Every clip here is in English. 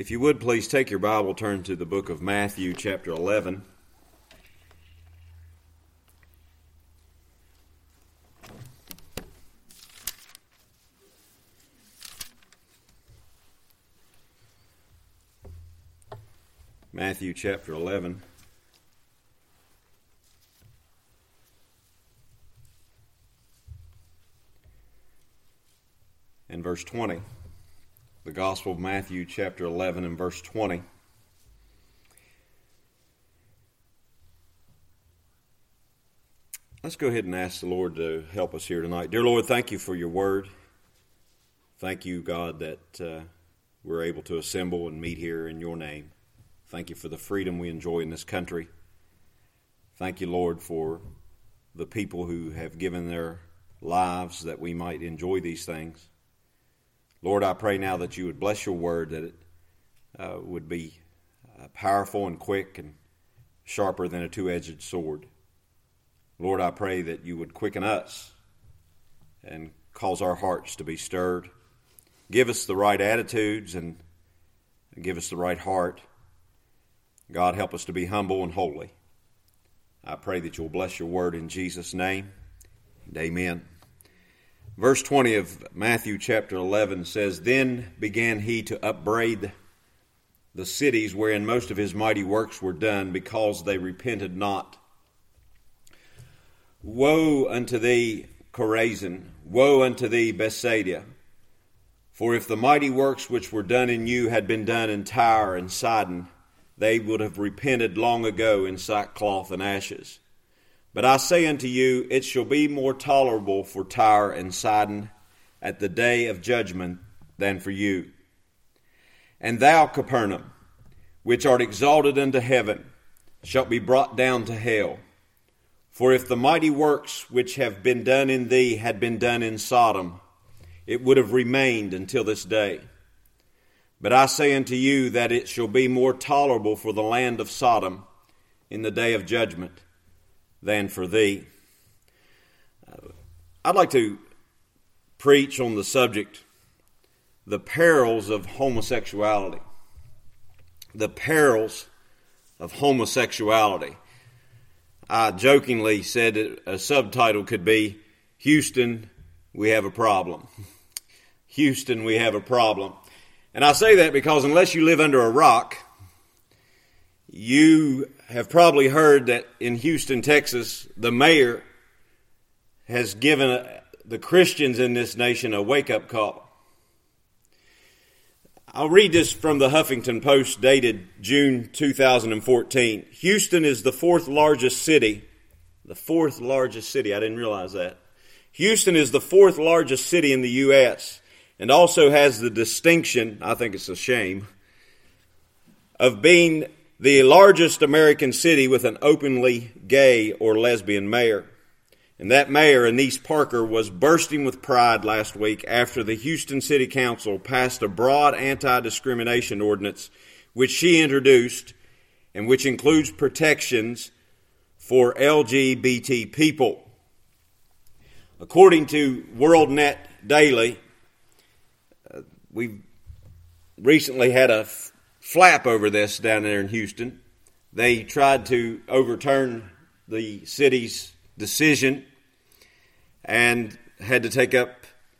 If you would, please take your Bible, turn to the book of Matthew, chapter 11. Matthew, chapter 11. And verse 20. The Gospel of Matthew, chapter 11, and verse 20. Let's go ahead and ask the Lord to help us here tonight. Dear Lord, thank you for your word. Thank you, God, that we're able to assemble and meet here in your name. Thank you for the freedom we enjoy in this country. Thank you, Lord, for the people who have given their lives that we might enjoy these things. Lord, I pray now that you would bless your word, that it would be powerful and quick and sharper than a two-edged sword. Lord, I pray that you would quicken us and cause our hearts to be stirred. Give us the right attitudes and give us the right heart. God, help us to be humble and holy. I pray that you'll bless your word in Jesus' name, and amen. Verse 20 of Matthew chapter 11 says, Then began he to upbraid the cities wherein most of his mighty works were done, because they repented not. Woe unto thee, Chorazin! Woe unto thee, Bethsaida! For if the mighty works which were done in you had been done in Tyre and Sidon, they would have repented long ago in sackcloth and ashes. But I say unto you, it shall be more tolerable for Tyre and Sidon at the day of judgment than for you. And thou, Capernaum, which art exalted unto heaven, shalt be brought down to hell. For if the mighty works which have been done in thee had been done in Sodom, it would have remained until this day. But I say unto you that it shall be more tolerable for the land of Sodom in the day of judgment than for thee. I'd like to preach on the subject, the perils of homosexuality. The perils of homosexuality. I jokingly said a subtitle could be, Houston, we have a problem. Houston, we have a problem. And I say that because unless you live under a rock, you have probably heard that in Houston, Texas, the mayor has given the Christians in this nation a wake-up call. I'll read this from the Huffington Post dated June 2014. Houston is the fourth largest city. The fourth largest city. I didn't realize that. Houston is the fourth largest city in the U.S. and also has the distinction, I think it's a shame, of being the largest American city with an openly gay or lesbian mayor. And that mayor, Annise Parker, was bursting with pride last week after the Houston City Council passed a broad anti-discrimination ordinance which she introduced and which includes protections for LGBT people. According to WorldNet Daily, we recently had a flap over this down there in Houston. They tried to overturn the city's decision and had to take up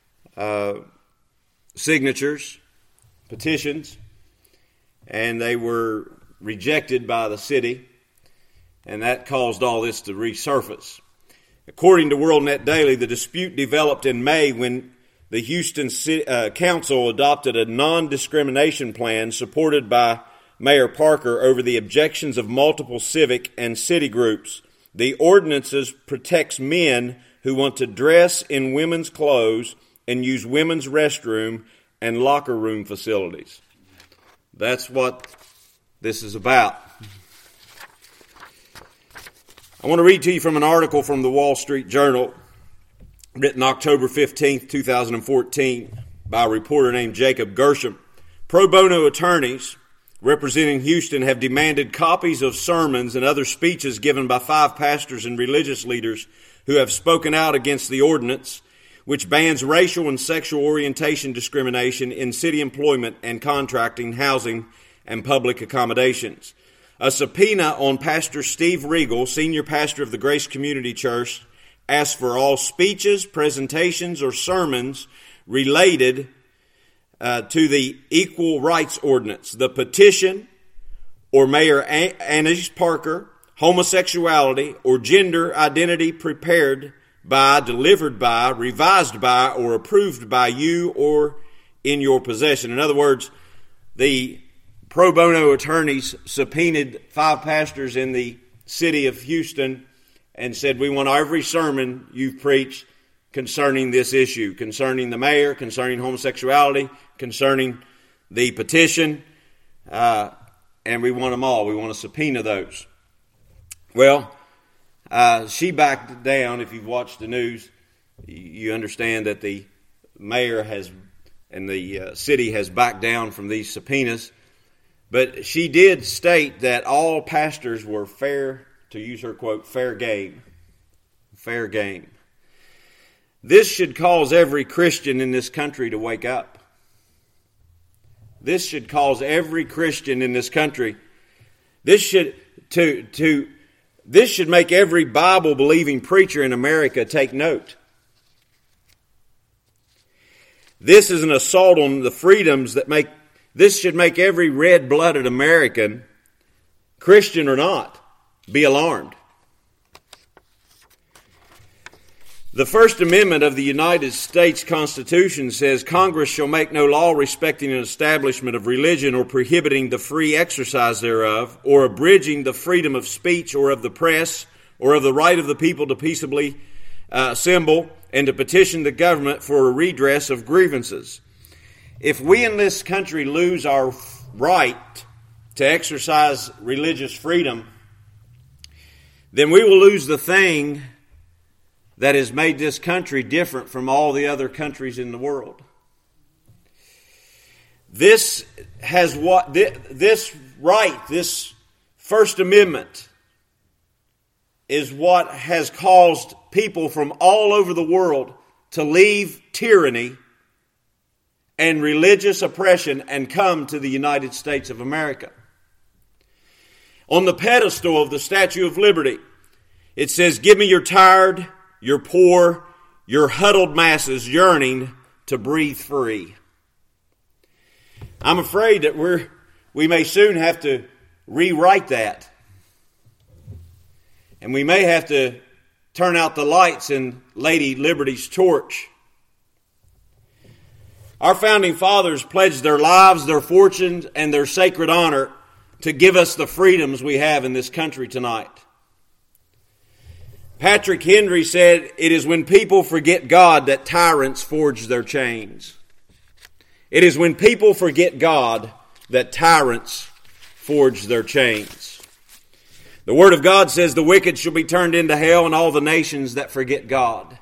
signatures, petitions, and they were rejected by the city, and that caused all this to resurface. According to WorldNet Daily, the dispute developed in May when the Houston Council adopted a non-discrimination plan supported by Mayor Parker over the objections of multiple civic and city groups. The ordinances protects men who want to dress in women's clothes and use women's restroom and locker room facilities. That's what this is about. I want to read to you from an article from the Wall Street Journal, written October 15th, 2014, by a reporter named Jacob Gershom. Pro bono attorneys representing Houston have demanded copies of sermons and other speeches given by 5 pastors and religious leaders who have spoken out against the ordinance, which bans racial and sexual orientation discrimination in city employment and contracting, housing, and public accommodations. A subpoena on Pastor Steve Regal, senior pastor of the Grace Community Church, asks for all speeches, presentations, or sermons related to the Equal Rights Ordinance, the petition, or Mayor Anish Parker, homosexuality, or gender identity prepared by, delivered by, revised by, or approved by you or in your possession. In other words, the pro bono attorneys subpoenaed 5 pastors in the city of Houston and said, we want every sermon you've preached concerning this issue, concerning the mayor, concerning homosexuality, concerning the petition, and we want them all. We want to subpoena those. Well, she backed down. If you've watched the news, you understand that the mayor has and the city has backed down from these subpoenas. But she did state that all pastors were fair, to use her quote, fair game. Fair game. This should cause every Christian in this country to wake up. This should cause every Christian in this country. This should make every Bible-believing preacher in America take note. This is an assault on the freedoms that make. This should make every red-blooded American, Christian or not, be alarmed. The First Amendment of the United States Constitution says Congress shall make no law respecting an establishment of religion or prohibiting the free exercise thereof, or abridging the freedom of speech or of the press, or of the right of the people to peaceably assemble and to petition the government for a redress of grievances. If we in this country lose our right to exercise religious freedom, then we will lose the thing that has made this country different from all the other countries in the world. This right, this First Amendment, is what has caused people from all over the world to leave tyranny and religious oppression and come to the United States of America. On the pedestal of the Statue of Liberty, it says, "Give me your tired, your poor, your huddled masses yearning to breathe free." I'm afraid that we may soon have to rewrite that. And we may have to turn out the lights in Lady Liberty's torch. Our founding fathers pledged their lives, their fortunes, and their sacred honor to give us the freedoms we have in this country tonight. Patrick Henry said, "It is when people forget God that tyrants forge their chains." It is when people forget God that tyrants forge their chains. The Word of God says the wicked shall be turned into hell and all the nations that forget God.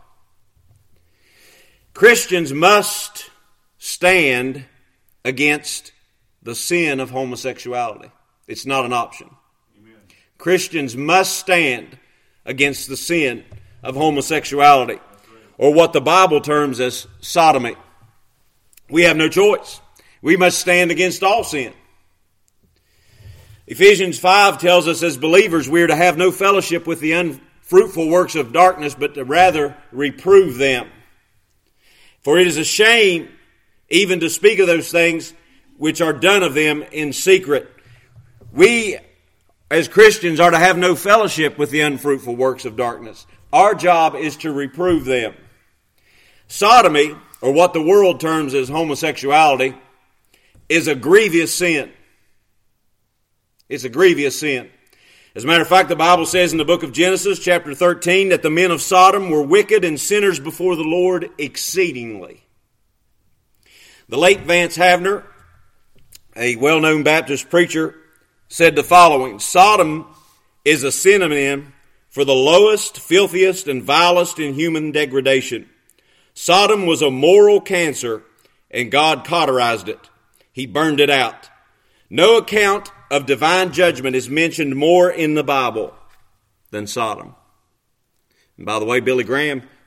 Christians must stand against the sin of homosexuality. It's not an option. Amen. Christians must stand against the sin of homosexuality, or what the Bible terms as sodomy. We have no choice. We must stand against all sin. Ephesians 5 tells us as believers we are to have no fellowship with the unfruitful works of darkness, but to rather reprove them. For it is a shame even to speak of those things which are done of them in secret. We, as Christians, are to have no fellowship with the unfruitful works of darkness. Our job is to reprove them. Sodomy, or what the world terms as homosexuality, is a grievous sin. It's a grievous sin. As a matter of fact, the Bible says in the book of Genesis, chapter 13, that the men of Sodom were wicked and sinners before the Lord exceedingly. The late Vance Havner, a well-known Baptist preacher, said the following: "Sodom is a synonym for the lowest, filthiest, and vilest in human degradation. Sodom was a moral cancer, and God cauterized it. He burned it out. No account of divine judgment is mentioned more in the Bible than Sodom." And by the way, Billy Graham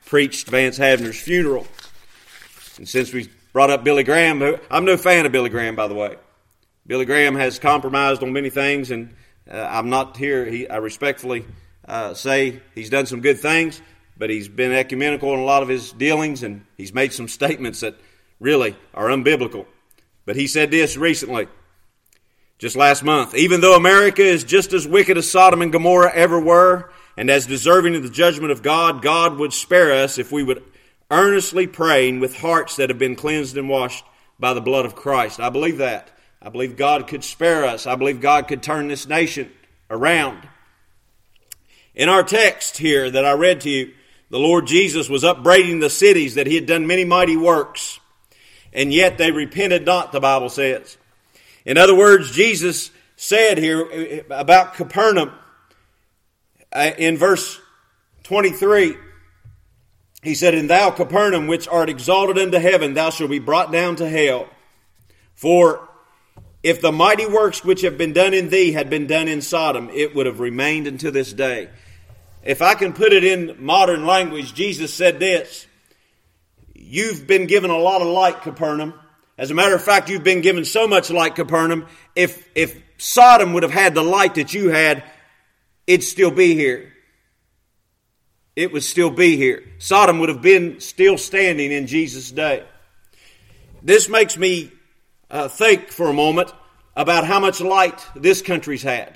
preached Vance Havner's funeral. And since we brought up Billy Graham, I'm no fan of Billy Graham, by the way. Billy Graham has compromised on many things, and I'm not here. I respectfully say he's done some good things, but he's been ecumenical in a lot of his dealings, and he's made some statements that really are unbiblical. But he said this recently, just last month: even though America is just as wicked as Sodom and Gomorrah ever were, and as deserving of the judgment of God, God would spare us if we would earnestly pray with hearts that have been cleansed and washed by the blood of Christ. I believe that. I believe God could spare us. I believe God could turn this nation around. In our text here that I read to you, the Lord Jesus was upbraiding the cities that he had done many mighty works, and yet they repented not, the Bible says. In other words, Jesus said here about Capernaum in verse 23, he said, "And thou, Capernaum, which art exalted unto heaven, thou shalt be brought down to hell. For if the mighty works which have been done in thee had been done in Sodom, it would have remained unto this day." If I can put it in modern language, Jesus said this: you've been given a lot of light, Capernaum. As a matter of fact, you've been given so much light, Capernaum. If Sodom would have had the light that you had, it'd still be here. It would still be here. Sodom would have been still standing in Jesus' day. This makes me think for a moment about how much light this country's had.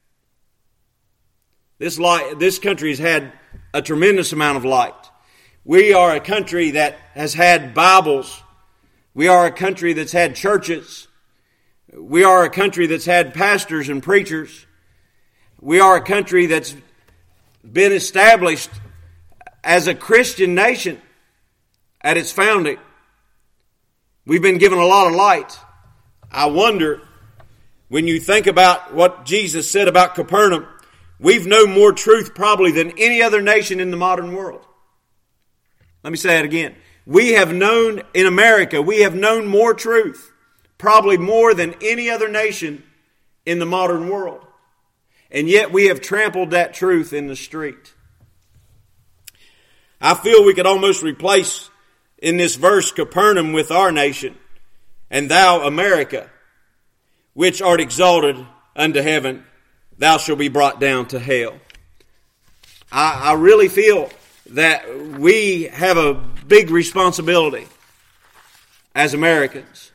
This country's had a tremendous amount of light. We are a country that has had Bibles. We are a country that's had churches. We are a country that's had pastors and preachers. We are a country that's been established as a Christian nation at its founding. We've been given a lot of light. I wonder, when you think about what Jesus said about Capernaum, we've known more truth probably than any other nation in the modern world. Let me say it again. We have known, in America, we have known more truth, probably more than any other nation in the modern world. And yet we have trampled that truth in the street. I feel we could almost replace in this verse Capernaum with our nation. "And thou, America, which art exalted unto heaven, thou shalt be brought down to hell." I really feel that we have a big responsibility as Americans.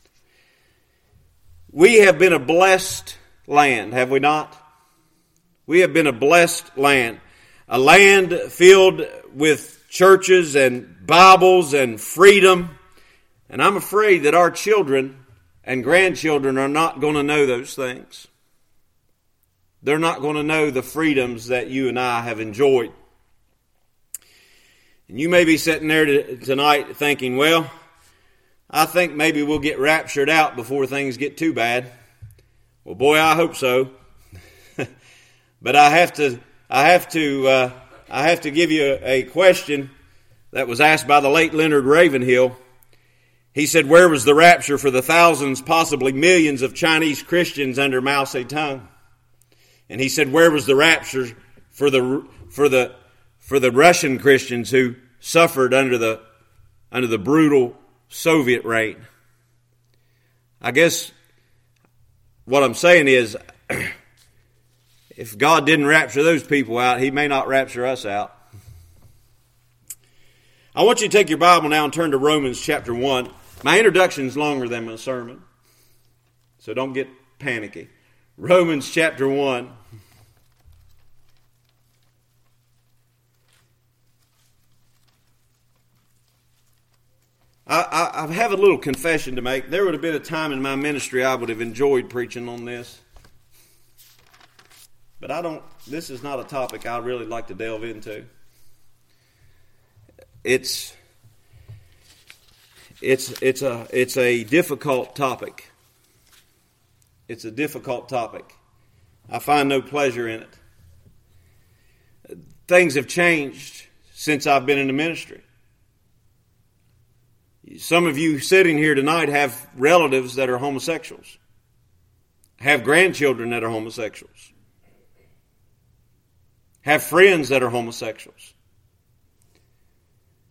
We have been a blessed land, have we not? We have been a blessed land. A land filled with churches and Bibles and freedom. And I'm afraid that our children and grandchildren are not going to know those things. They're not going to know the freedoms that you and I have enjoyed. And you may be sitting there tonight thinking, well, I think maybe we'll get raptured out before things get too bad. Well, boy, I hope so. But I have to give you a question that was asked by the late Leonard Ravenhill. He said, where was the rapture for the thousands, possibly millions of Chinese Christians under Mao Zedong? And he said, where was the rapture for the Russian Christians who suffered under the brutal Soviet reign? I guess what I'm saying is, if God didn't rapture those people out, He may not rapture us out. I want you to take your Bible now and turn to Romans chapter 1. My introduction is longer than my sermon, so don't get panicky. Romans chapter 1. I have a little confession to make. There would have been a time in my ministry I would have enjoyed preaching on this. But this is not a topic I really like to delve into. It's a difficult topic. It's a difficult topic. I find no pleasure in it. Things have changed since I've been in the ministry. Some of you sitting here tonight have relatives that are homosexuals, have grandchildren that are homosexuals, have friends that are homosexuals.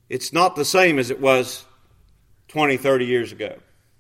It's not the same as it was 20, 30 years ago.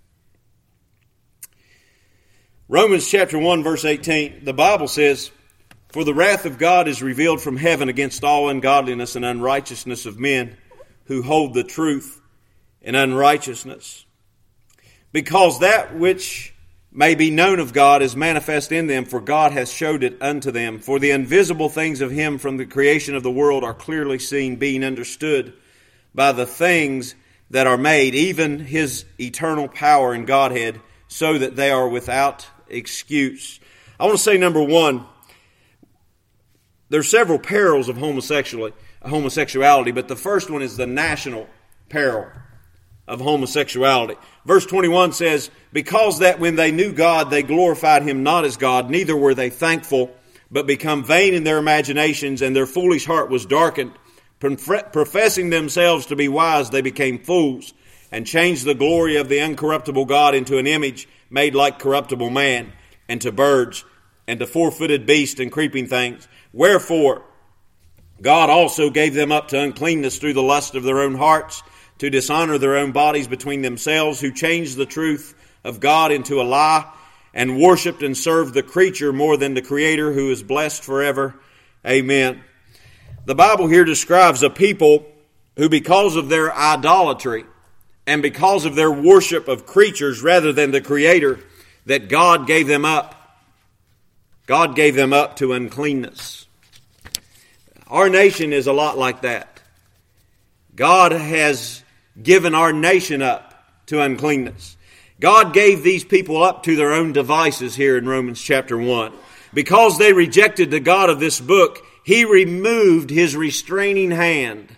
Romans chapter 1, verse 18, the Bible says, "For the wrath of God is revealed from heaven against all ungodliness and unrighteousness of men who hold the truth in unrighteousness. Because that which may be known of God is manifest in them, for God hath showed it unto them. For the invisible things of him from the creation of the world are clearly seen, being understood by the things that are made, even his eternal power and Godhead, so that they are without excuse." I want to say, number one, there's several perils of homosexuality, but the first one is the national peril of homosexuality. Verse 21 says, "Because that when they knew God, they glorified him not as God, neither were they thankful, but become vain in their imaginations, and their foolish heart was darkened. Professing themselves to be wise, they became fools, and changed the glory of the uncorruptible God into an image made like corruptible man, and to birds, and to four-footed beasts and creeping things. Wherefore God also gave them up to uncleanness through the lust of their own hearts, to dishonor their own bodies between themselves, who changed the truth of God into a lie, and worshipped and served the creature more than the Creator, who is blessed forever. Amen." The Bible here describes a people who, because of their idolatry and because of their worship of creatures rather than the Creator, that God gave them up. God gave them up to uncleanness. Our nation is a lot like that. God has given our nation up to uncleanness. God gave these people up to their own devices here in Romans chapter 1. Because they rejected the God of this book, he removed his restraining hand.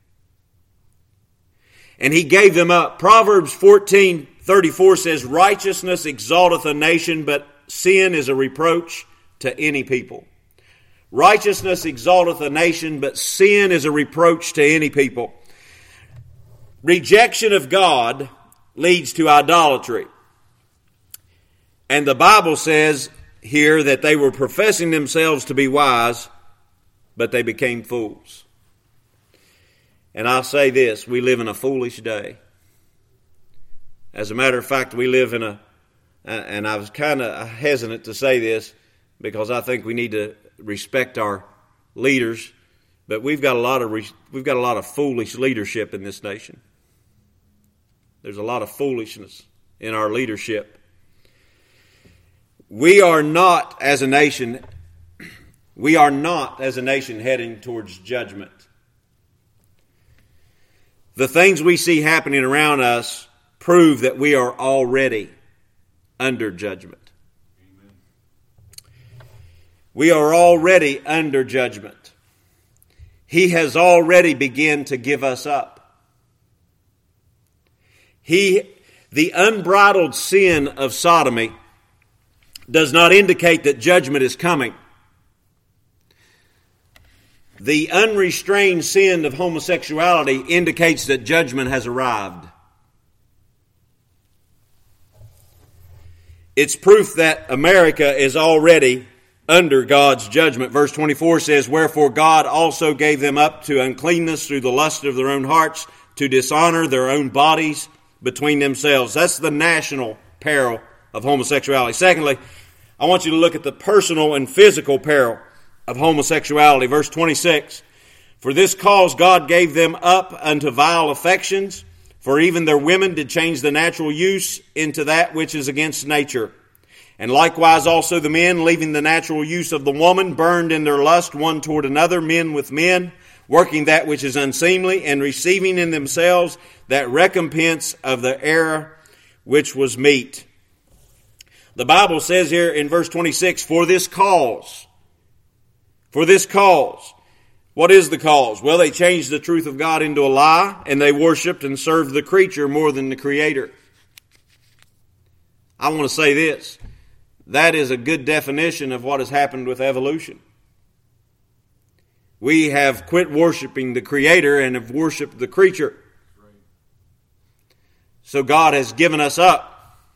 And he gave them up. Proverbs 14:34 says, "Righteousness exalteth a nation, but sin is a reproach to any people." Righteousness exalteth a nation, but sin is a reproach to any people. Rejection of God leads to idolatry. And the Bible says here that they were professing themselves to be wise, but they became fools. And I'll say this, we live in a foolish day. As a matter of fact, we live in and I was kind of hesitant to say this because I think we need to respect our leaders, but we've got a lot of foolish leadership in this nation. There's a lot of foolishness in our leadership. We are not as a nation heading towards judgment. The things we see happening around us prove that we are already under judgment. Amen. We are already under judgment. He has already begun to give us up. The unbridled sin of sodomy does not indicate that judgment is coming. The unrestrained sin of homosexuality indicates that judgment has arrived. It's proof that America is already under God's judgment. Verse 24 says, "Wherefore God also gave them up to uncleanness through the lust of their own hearts, to dishonor their own bodies between themselves." That's the national peril of homosexuality. Secondly, I want you to look at the personal and physical peril of homosexuality. Verse 26, "For this cause God gave them up unto vile affections, for even their women did change the natural use into that which is against nature. And likewise also the men, leaving the natural use of the woman, burned in their lust one toward another, men with men, working that which is unseemly, and receiving in themselves that recompense of the error which was meet." The Bible says here in verse 26, "For this cause." For this cause. What is the cause? Well, they changed the truth of God into a lie, and they worshiped and served the creature more than the Creator. I want to say this. That is a good definition of what has happened with evolution. We have quit worshiping the Creator and have worshiped the creature. So God has given us up.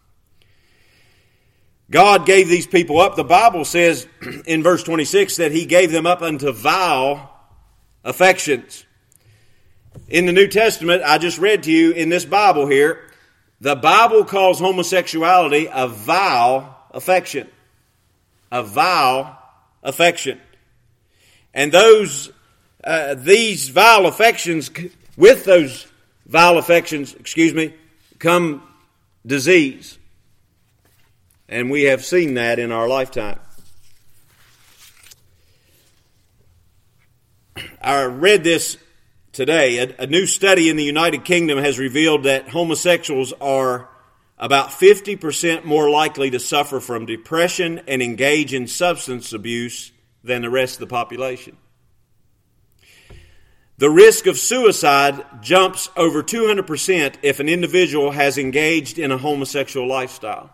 God gave these people up. The Bible says in verse 26 that he gave them up unto vile affections. In the New Testament, I just read to you in this Bible here, the Bible calls homosexuality a vile affection. A vile affection. And these vile affections, with those vile affections, come disease. And we have seen that in our lifetime. I read this today. A new study in the United Kingdom has revealed that homosexuals are about 50% more likely to suffer from depression and engage in substance abuse than the rest of the population. The risk of suicide jumps over 200% if an individual has engaged in a homosexual lifestyle.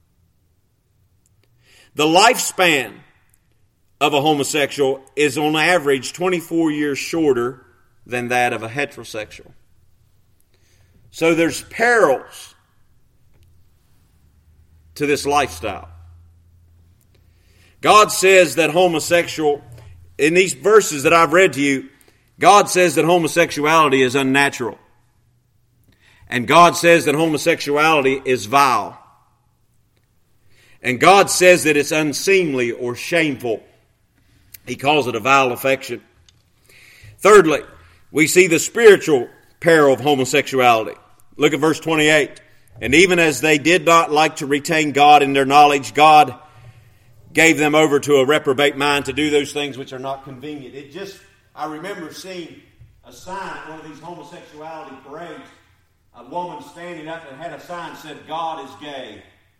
The lifespan of a homosexual is on average 24 years shorter than that of a heterosexual. So there's perils to this lifestyle. God says that in these verses that I've read to you, God says that homosexuality is unnatural. And God says that homosexuality is vile. And God says that it's unseemly or shameful. He calls it a vile affection. Thirdly, we see the spiritual peril of homosexuality. Look at verse 28. And even as they did not like to retain God in their knowledge, God gave them over to a reprobate mind to do those things which are not convenient. I remember seeing a sign at one of these homosexuality parades, a woman standing up and had a sign that said, God is gay.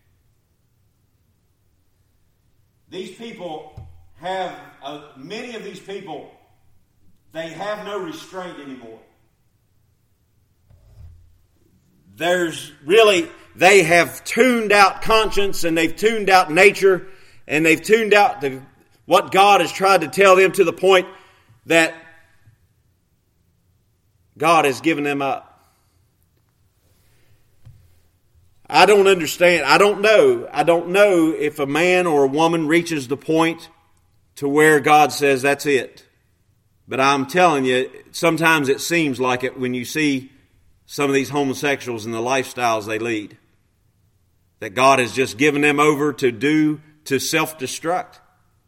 These people many of these people, they have no restraint anymore. They have tuned out conscience, and they've tuned out nature, and they've tuned out what God has tried to tell them, to the point that God has given them up. I don't understand. I don't know if a man or a woman reaches the point to where God says that's it. But I'm telling you, sometimes it seems like it when you see some of these homosexuals and the lifestyles they lead. That God has just given them over to self-destruct.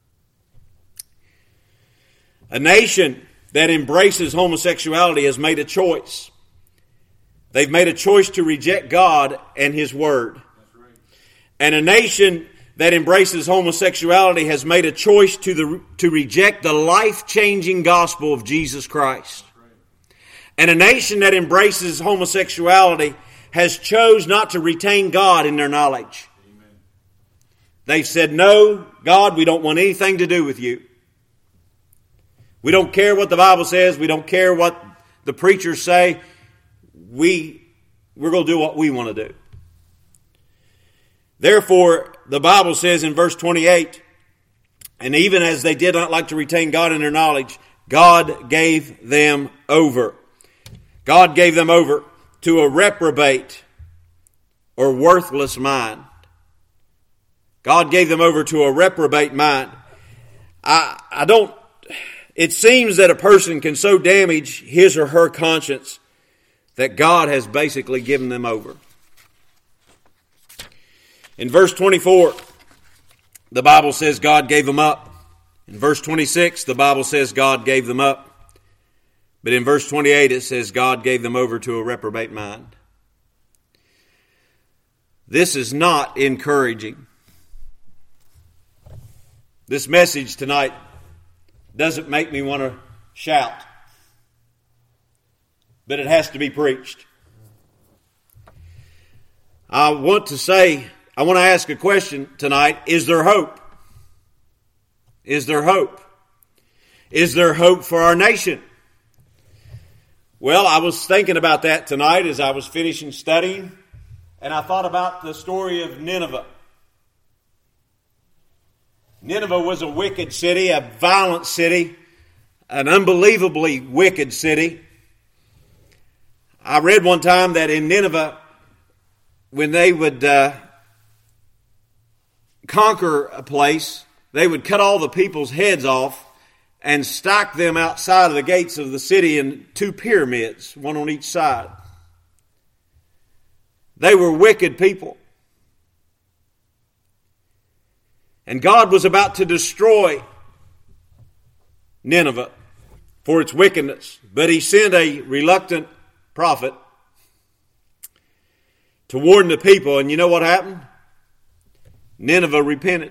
A nation that embraces homosexuality has made a choice. They've made a choice to reject God and His Word. That's right. And a nation that embraces homosexuality has made a choice to reject the life-changing gospel of Jesus Christ. Right. And a nation that embraces homosexuality has chose not to retain God in their knowledge. Amen. They've said, no, God, we don't want anything to do with you. We don't care what the Bible says. We don't care what the preachers say. We're going to do what we want to do. Therefore, the Bible says in verse 28, and even as they did not like to retain God in their knowledge, God gave them over. God gave them over to a reprobate or worthless mind. God gave them over to a reprobate mind. It seems that a person can so damage his or her conscience that God has basically given them over. In verse 24, the Bible says God gave them up. In verse 26, the Bible says God gave them up. But in verse 28, it says God gave them over to a reprobate mind. This is not encouraging. This message tonight doesn't make me want to shout. But it has to be preached. I want to ask a question tonight. Is there hope? Is there hope? Is there hope for our nation? Well, I was thinking about that tonight as I was finishing studying, and I thought about the story of Nineveh. Nineveh was a wicked city, a violent city, an unbelievably wicked city. I read one time that in Nineveh, when they would conquer a place, they would cut all the people's heads off and stacked them outside of the gates of the city in 2 pyramids, one on each side. They were wicked people. And God was about to destroy Nineveh for its wickedness. But He sent a reluctant prophet to warn the people. And you know what happened? Nineveh repented.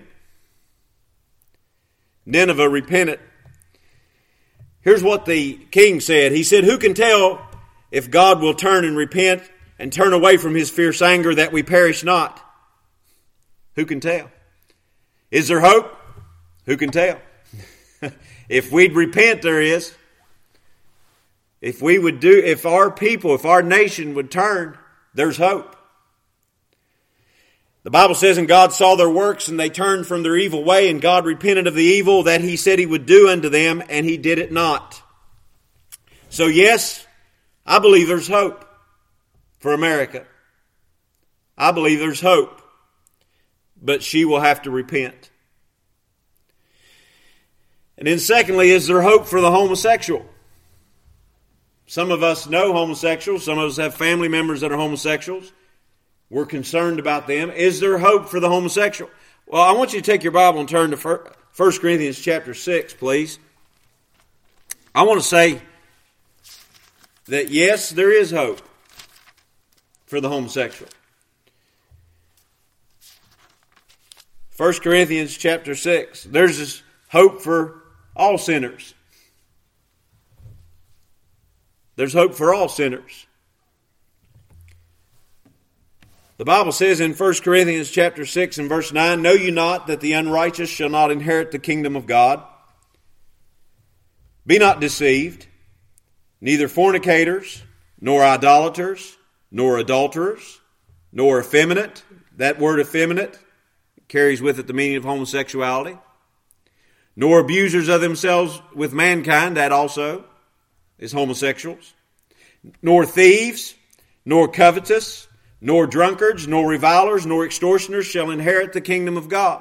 Nineveh repented. Here's what the king said. He said, "Who can tell if God will turn and repent and turn away from His fierce anger that we perish not?" Who can tell? Is there hope? Who can tell? If we'd repent, there is. If our people, if our nation would turn, there's hope. The Bible says, "And God saw their works, and they turned from their evil way, and God repented of the evil that He said He would do unto them, and He did it not." So yes, I believe there's hope for America. I believe there's hope. But she will have to repent. And then secondly, is there hope for the homosexual? Some of us know homosexuals. Some of us have family members that are homosexuals. We're concerned about them. Is there hope for the homosexual? Well, I want you to take your Bible and turn to 1 Corinthians chapter 6, please. I want to say that yes, there is hope for the homosexual. 1 Corinthians chapter 6. There's this hope for all sinners. There's hope for all sinners. The Bible says in 1 Corinthians chapter 6 and verse 9, "Know you not that the unrighteous shall not inherit the kingdom of God? Be not deceived, neither fornicators, nor idolaters, nor adulterers, nor effeminate." That word effeminate carries with it the meaning of homosexuality. "Nor abusers of themselves with mankind," that also is homosexuals. "Nor thieves, nor covetous, nor drunkards, nor revilers, nor extortioners shall inherit the kingdom of God."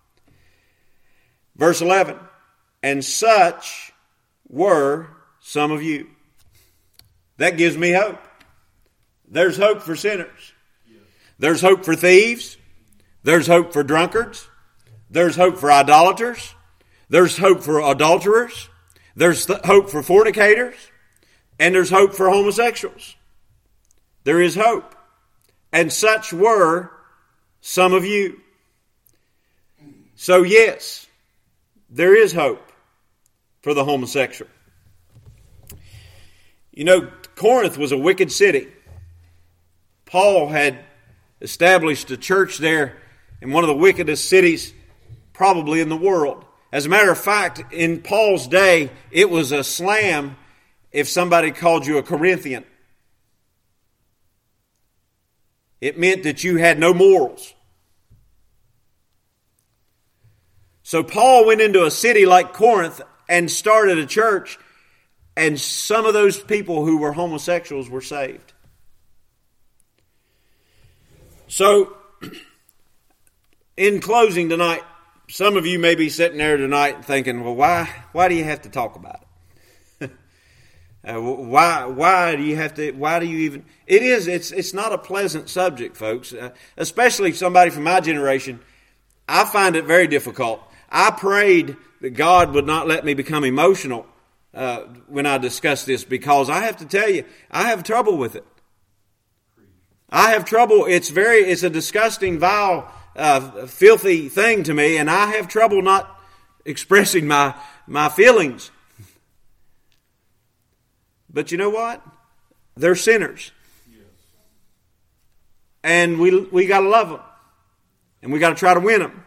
Verse 11, "And such were some of you." That gives me hope. There's hope for sinners. There's hope for thieves. There's hope for drunkards. There's hope for idolaters. There's hope for adulterers. There's hope for fornicators. And there's hope for homosexuals. There is hope. "And such were some of you." So yes, there is hope for the homosexual. You know, Corinth was a wicked city. Paul had established a church there in one of the wickedest cities probably in the world. As a matter of fact, in Paul's day, it was a slam if somebody called you a Corinthian. It meant that you had no morals. So Paul went into a city like Corinth and started a church, and some of those people who were homosexuals were saved. So, in closing tonight, some of you may be sitting there tonight thinking, "Well, why do you have to talk about it? Why do you have to? Why do you even?" It's not a pleasant subject, folks. Especially somebody from my generation, I find it very difficult. I prayed that God would not let me become emotional when I discuss this, because I have to tell you, I have trouble with it. I have trouble. It's a disgusting, vile, filthy thing to me, and I have trouble not expressing my feelings. But you know what? They're sinners. Yes. And we got to love them. And we got to try to win them.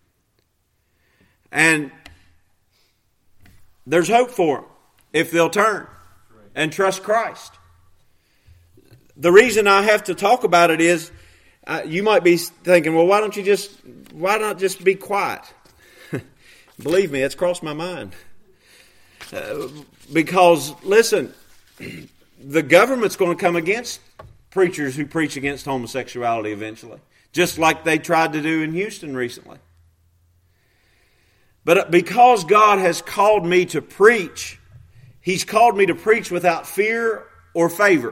And there's hope for them if they'll turn and trust Christ. The reason I have to talk about it is, you might be thinking, "Well, why not just be quiet?" Believe me, it's crossed my mind. Because, listen, the government's going to come against preachers who preach against homosexuality eventually, just like they tried to do in Houston recently. But because God has called me to preach, He's called me to preach without fear or favor.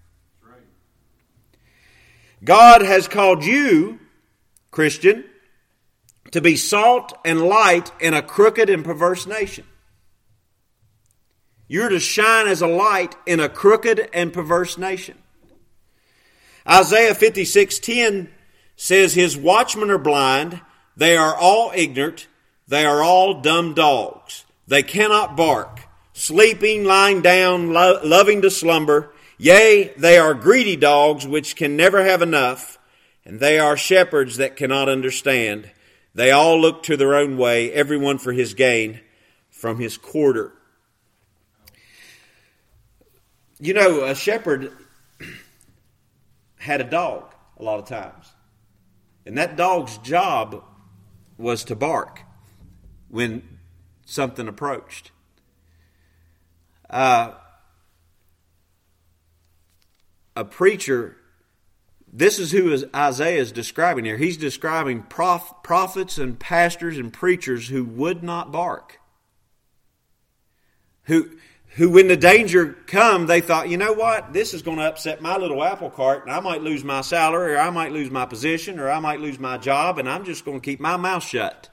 God has called you, Christian, to be salt and light in a crooked and perverse nation. You're to shine as a light in a crooked and perverse nation. Isaiah 56:10 says, His watchmen are blind, they are all ignorant, they are all dumb dogs. They cannot bark, sleeping, lying down, loving to slumber. Yea, they are greedy dogs which can never have enough, and they are shepherds that cannot understand. They all look to their own way, everyone for his gain from his quarter. You know, a shepherd had a dog a lot of times. And that dog's job was to bark when something approached. A preacher, this is who Isaiah is describing here. He's describing prophets and pastors and preachers who would not bark. Who when the danger come, they thought, you know what, this is going to upset my little apple cart, and I might lose my salary, or I might lose my position, or I might lose my job, and I'm just going to keep my mouth shut.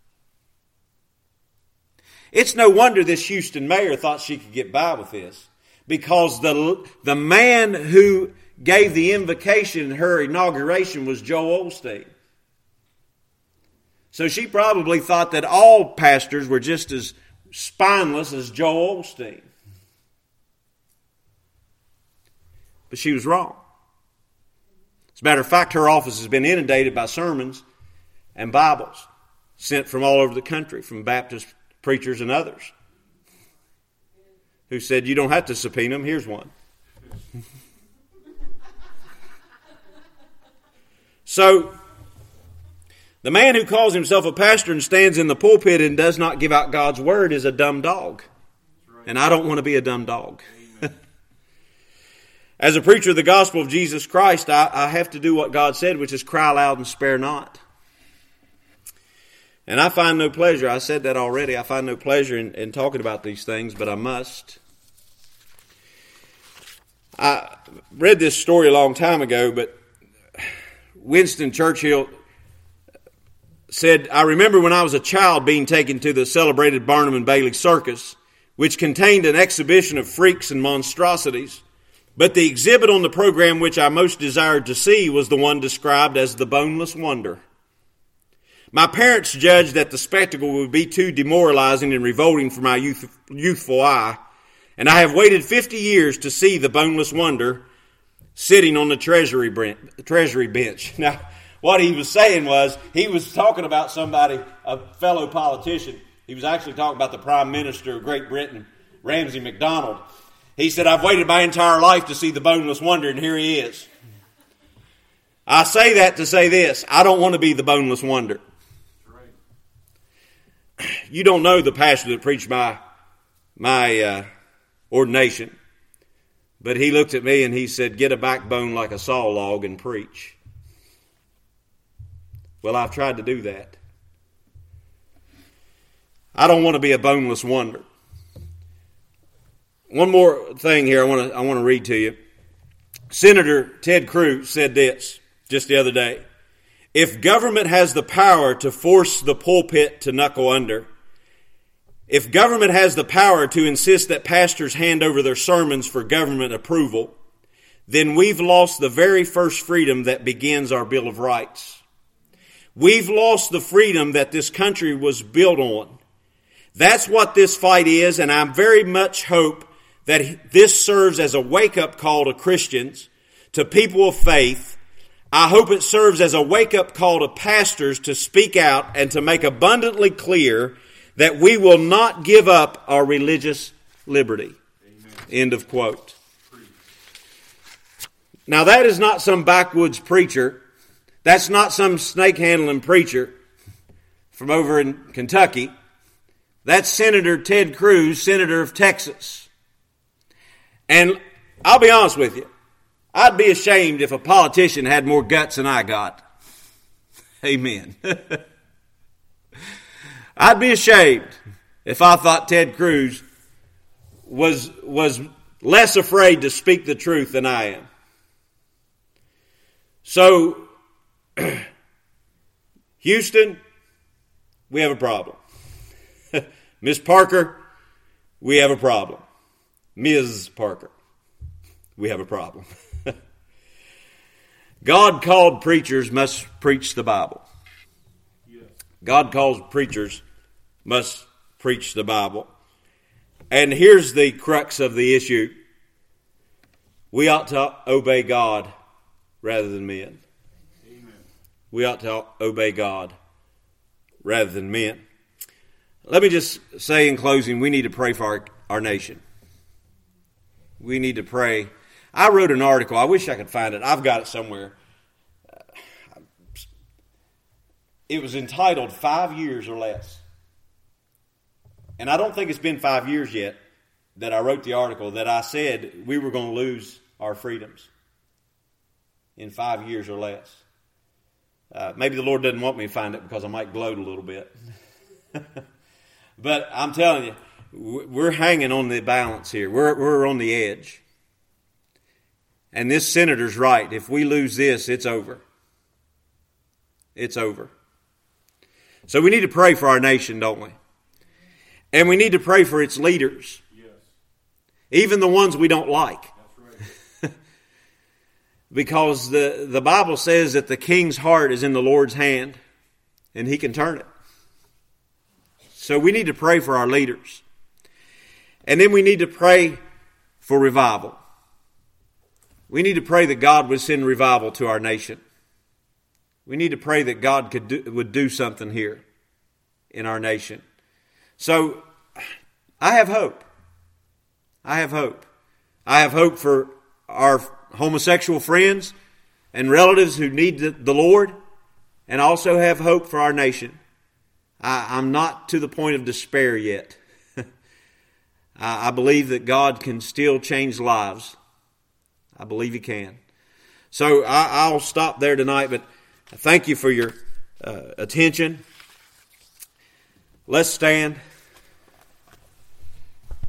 It's no wonder this Houston mayor thought she could get by with this, because the man who gave the invocation in her inauguration was Joel Osteen. So she probably thought that all pastors were just as spineless as Joel Osteen. But she was wrong. As a matter of fact, her office has been inundated by sermons and Bibles sent from all over the country, from Baptist preachers and others, who said, you don't have to subpoena them, here's one. So, the man who calls himself a pastor and stands in the pulpit and does not give out God's word is a dumb dog. And I don't want to be a dumb dog. As a preacher of the gospel of Jesus Christ, I have to do what God said, which is cry loud and spare not. And I find no pleasure, I said that already, I find no pleasure in talking about these things, but I must. I read this story a long time ago, but Winston Churchill said, I remember when I was a child being taken to the celebrated Barnum and Bailey Circus, which contained an exhibition of freaks and monstrosities. But the exhibit on the program which I most desired to see was the one described as the Boneless Wonder. My parents judged that the spectacle would be too demoralizing and revolting for my youthful eye, and I have waited 50 years to see the Boneless Wonder sitting on the treasury bench. Now, what he was saying was, he was talking about somebody, a fellow politician. He was actually talking about the Prime Minister of Great Britain, Ramsay MacDonald. He said, I've waited my entire life to see the Boneless Wonder, and here he is. I say that to say this. I don't want to be the Boneless Wonder. You don't know the pastor that preached my ordination. But he looked at me and he said, get a backbone like a saw log and preach. Well, I've tried to do that. I don't want to be a boneless wonder. One more thing here I want to read to you. Senator Ted Cruz said this just the other day. If government has the power to force the pulpit to knuckle under, if government has the power to insist that pastors hand over their sermons for government approval, then we've lost the very first freedom that begins our Bill of Rights. We've lost the freedom that this country was built on. That's what this fight is, and I very much hope that this serves as a wake-up call to Christians, to people of faith. I hope it serves as a wake-up call to pastors to speak out and to make abundantly clear that we will not give up our religious liberty. Amen. End of quote. Now that is not some backwoods preacher. That's not some snake-handling preacher from over in Kentucky. That's Senator Ted Cruz, Senator of Texas. And I'll be honest with you, I'd be ashamed if a politician had more guts than I got. Amen. I'd be ashamed if I thought Ted Cruz was less afraid to speak the truth than I am. So, Houston, we have a problem. Miss Parker, we have a problem. Ms. Parker, we have a problem. God called preachers must preach the Bible. God calls preachers must preach the Bible. And here's the crux of the issue. We ought to obey God rather than men. Amen. We ought to obey God rather than men. Let me just say in closing, we need to pray for our nation. We need to pray. I wrote an article. I wish I could find it. I've got it somewhere. It was entitled 5 Years or Less. And I don't think it's been 5 years yet that I wrote the article that I said we were going to lose our freedoms in 5 years or less. Maybe the Lord doesn't want me to find it because I might gloat a little bit. But I'm telling you, we're hanging on the balance here. We're on the edge. And this senator's right. If we lose this, it's over. It's over. So we need to pray for our nation, don't we? And we need to pray for its leaders. Yes. Even the ones we don't like. That's right. Because the Bible says that the king's heart is in the Lord's hand, and he can turn it. So we need to pray for our leaders. And then we need to pray for revival. We need to pray that God would send revival to our nation. We need to pray that God would do something here in our nation. So, I have hope. I have hope. I have hope for our homosexual friends and relatives who need the Lord, and I also have hope for our nation. I'm not to the point of despair yet. I believe that God can still change lives. I believe He can. So I'll stop there tonight, but thank you for your attention. Let's stand.